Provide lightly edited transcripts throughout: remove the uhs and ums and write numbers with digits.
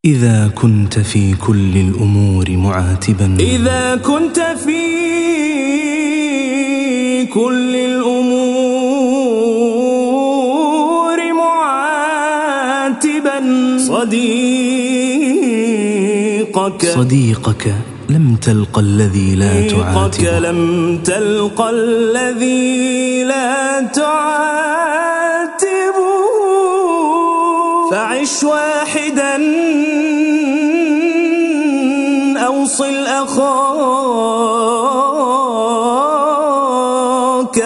إذا كنت في كل الأمور معاتبا، إذا كنت في كل الأمور معاتبا صديقك لم تلق الذي لا تعاتبه، لم تلق الذي لا تعاتبه، فعش واحدا أوصل أخاك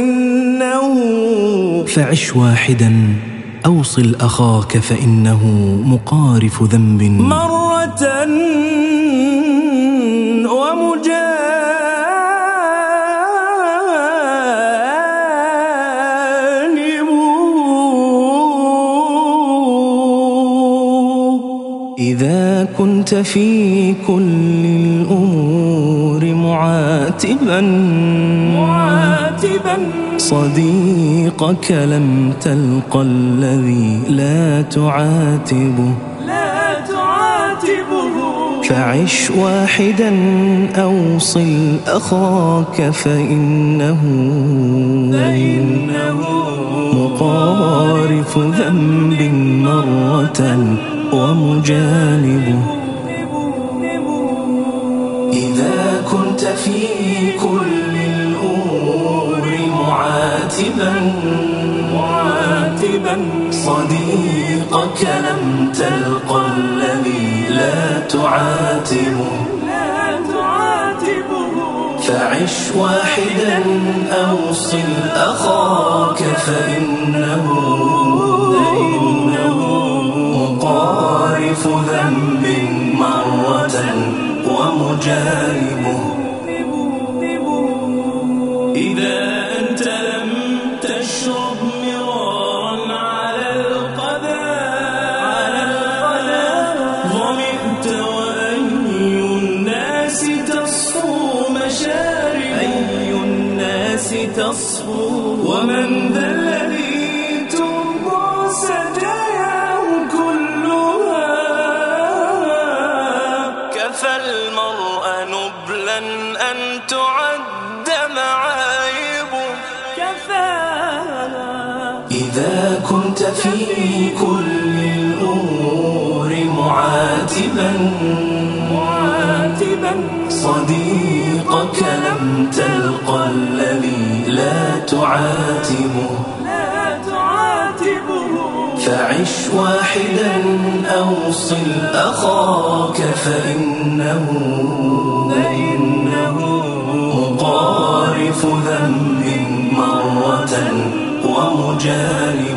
فإنه مقارف ذنب مرة ومجانب. إذا كنت في كل الأمور معاتبا صديقك لم تلق الذي لا تعاتبه، فعش واحدا أوصل أخاك فإنه مقارف ذنب مرة ومجانبه. إذا كنت في كل الأمور معاتبا صديقك لم تلق الذي لا تعاتبه، فعش واحدا أوصل أخاك فإنه مقارف ذنب مرة ومجانبه. إذا أنت لم تشرب مرارا على القذى ظمئت وأي الناس تصفو ومن ذا الذي ترضى سجاياه كلها، كفى المرء نبلا أن تعد معايبه. إذا كنت في كل الأمور معاتبا صديقك لم تلق الذي لا تعاتبه، فعش واحدا أوصل أخاك فإنه مقارف ذنب مرة ومجانبه.